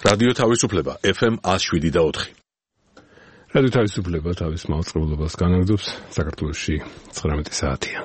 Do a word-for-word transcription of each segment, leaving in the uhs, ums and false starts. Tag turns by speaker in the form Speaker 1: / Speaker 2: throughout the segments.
Speaker 1: რადიო თავისუფლება ეფ ემ one oh seven და four.
Speaker 2: რადიო თავისუფლება თავის მაუწყებლობას განაგრძობს საქართველოში ცხრამეტი საათია.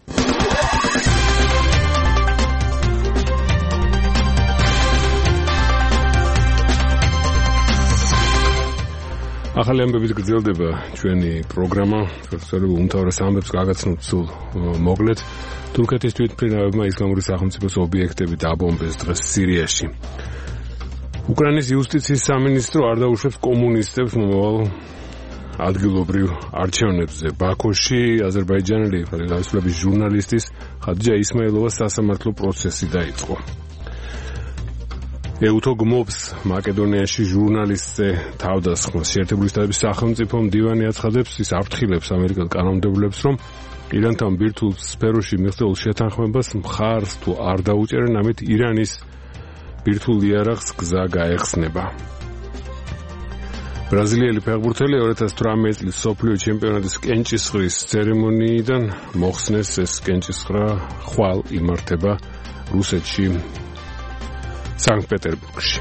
Speaker 2: ახალი ამბებით გრძელდება ჩვენი პროგრამა, შესაძლოა უმთავრეს ამბებს გაგაცნობთ სულ მოკლედ. თურქეთის თვითმფრინავებმა ისლამური სახელმწიფოს ობიექტები დაბომბეს დღეს სირიაში. უკრაინის იუსტიციის სამინისტრო არ დაუშვებს კომუნისტებს მომავალ ადგილობრივ არჩევნებზე. ბაქოში აზერბაიჯანელი თავისუფლების ჟურნალისტის ხადიჯა ისმაილოვას სასამართლო პროცესი დაიწყო. ეუთო გმობს მაკედონიაში ჟურნალისტზე თავდასხმას. შეერთებული შტატების სახელმწიფო მდივანი აცხადებს, ის აფრთხილებს ამერიკელ კანონმდებლებს, რომ ირანთან ბირთვულ სფეროში მიღწეულ შეთანხმებას მხარს თუ არ დაუჭერენ, ამით ირანის ბირთვულ იარაღს გზა გაეხსნება. ბრაზილიელი ფეხბურთელი two thousand eighteen წლის მსოფლიო ჩემპიონატის კენჭისყრის ცერემონიიდან მოხსნეს. ეს კენჭისყრა ხვალ იმართება რუსეთში, სანქტ-პეტერბურგში.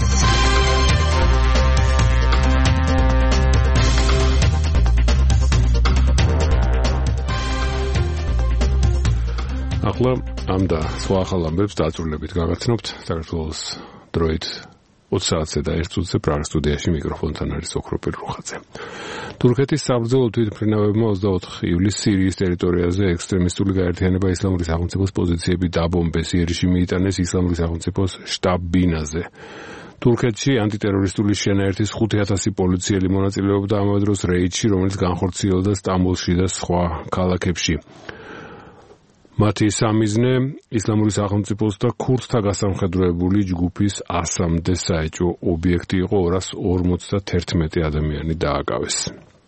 Speaker 2: ახლა ამ და სხვა ახალ ამბებს დაწვრილებით გაგაცნობთ საქართველოს დროით ოცი საათზე და ერთ წუთზე პრაღის სტუდიაში მიკროფონთან არის ოქროპირ რუხაძე. თურქეთის საბრძოლო თვითმფრინავებმა ოცდაოთხ ივლისს სირიის ტერიტორიაზე ექსტრემისტული გაერთიანება ისლამური სახელმწიფოს პოზიციები დაბომბეს. იერიში მიიტანეს ისლამური სახელმწიფოს შტაბ-ბინაზე. თურქეთში ანტიტერორისტული შენაერთის ხუთი ათასი პოლიციელი მონაწილეობდა ამავე დროს რეიდში, რომელიც განხორციელდა სტამბოლში და სხვა ქალაქებში. მათი სამიზნე ისლამური სახელმწიფოს და ქურთთა გასამხედროებული ჯგუფის ასამდე საეჭვო ობიექტი იყო. ორას ორმოცდაათერთმეტი ადამიანი დააკავეს.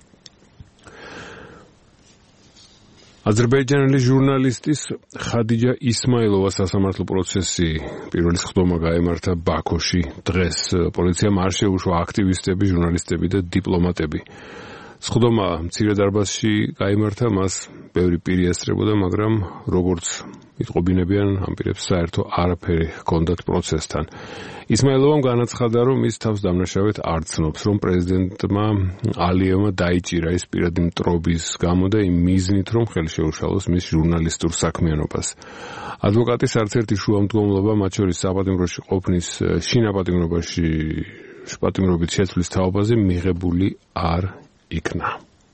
Speaker 2: აზერბაიჯანელი ჟურნალისტის ხადიჯა ისმაილოვას სასამართლო პროცესი პირველი სხდომა გაემართა ბაქოში. დღეს პოლიციამ არ შეუშვა აქტივისტები, ჟურნალისტები და დიპლომატები. სხდომა მცირე დარბაზში გაიმართა, მას ბევრი პირი ესწრებოდა, მაგრამ როგორც იტყობინებიან, ამ პირებს საერთო არაფერი ჰქონდათ პროცესთან. ისმაილოვამ განაცხადა, რომ ის თავს დამნაშავედ არ ცნობს, რომ პრეზიდენტმა ალიევმა დაიჭირა ის პირადი მტრობის გამო და იმ მიზნით, რომ ხელი შეუშალოს მის ჟურნალისტურ საქმიანობას. ადვოკატის არც ერთი შუამდგომლობა, მათ შორის საპატიმროში ყოფნის შინაპატიმრობაში პატიმრობით შეცვლის თაობაზე მიღებული არ იქნა.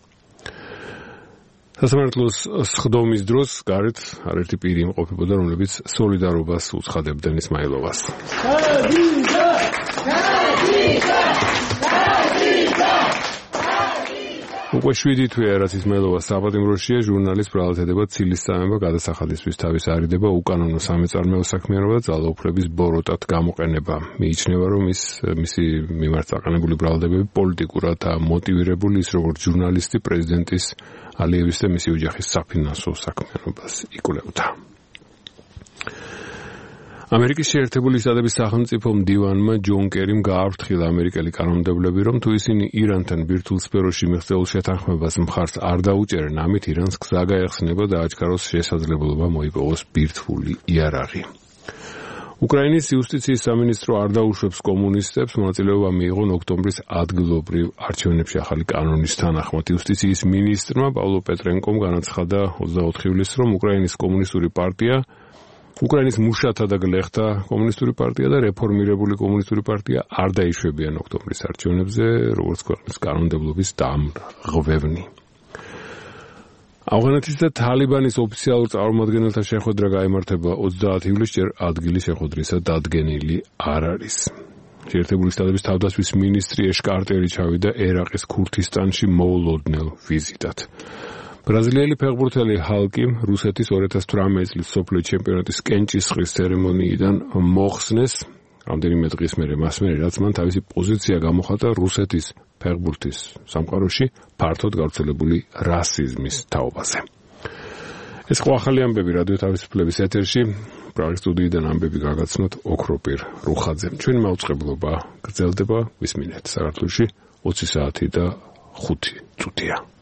Speaker 2: სასამართლოს სხდომის დროს გარეთ არერთი პირი იმყოფებოდა, რომლებიც სოლიდარობას უცხადებდნენ ისმაილოვას. უკვე შვიდი თვეა, რაც ისმაილოვას საპატიმროშია, ჟურნალის ბრალადდება ცილის წამება, გადასახადისთვის თავის არიდება, უკანონო სამეწარმეო საქმიანობა და ძალაუფლების ბოროტად გამოყენება. მიიჩნევა, რომ ის მისი მიმართ წაყენებული ბრალადებები პოლიტიკურად მოტივირებული, ის როგორც ჟურნალისტი პრეზიდენტის ალიევის და მისი ოჯახის საფინანსო საქმიანობას იკვლევდა. ამერიკის შეერთებული შტატების სახელმწიფო მდივანმა ჯონ კერიმ გააფრთხილა ამერიკელი კანონმდებლები, რომ თუ ისინი ირანთან ბირთვულ სფეროში მიღწეულ შეთანხმებას მხარს არ დაუჭერენ, ამით ირანს გზა გაეხსნება და აჩქაროს შესაძლებლობა მოიპოვოს ბირთვული იარაღი. უკრაინის იუსტიციის სამინისტრო არ დაუშვებს კომუნისტებს, მონაწილეობა მიიღონ ოქტომბრის ადგილობრივ არჩევნებში ახალი კანონის თანახმად. იუსტიციის მინისტრმა პავლო პეტრენკომ განაცხადა ოცდაოთხ ივლისს, რომ უკრაინის კომუნისტური პარტია უკრაინის მუშათა და გლეხთა კომუნისტური პარტია და რეფორმირებული კომუნისტური პარტია არ დაიშვებიან ოქტომბრის არჩევნებზე, როგორც ქვეყნის კანონმდებლობის დამღვევნი. ავღანეთის და თალიბანის ოფიციალურ წარმომადგენელთა შეხვედრა გაიმართება ოცდაათი ივლისს, ჯერ ადგილი შეხვედრისა დადგენილი არ არის. შეერთებული შტატების თავდაცვის მინისტრი ეშ კარტერი ჩავიდა ერაყის ქურთისტანში მოულოდნელ ვიზიტად. ბრაზილიელი ფეხბურთელი ჰალკი რუსეთის two thousand eighteen წლის მსოფლიო ჩემპიონატის კენჭისყრის ცერემონიიდან მოხსნეს. რამდენიმე დღის მერე მას მერე, რაც მან თავისი პოზიცია გამოხატა რუსეთის ფეხბურთის სამყაროში ფართოდ გავრცელებული რასიზმის თაობაზე. ეს ხო ახალი ამბები რადიო თავისუფლების ეთერში, პრაღის სტუდიიდან ამბები გაგაცნოთ ოქროპირ რუხაძემ. ჩვენი მაუწყებლობა გრძელდება, ვისმინეთ საქართველოში ოცი საათი და ხუთი წუთია.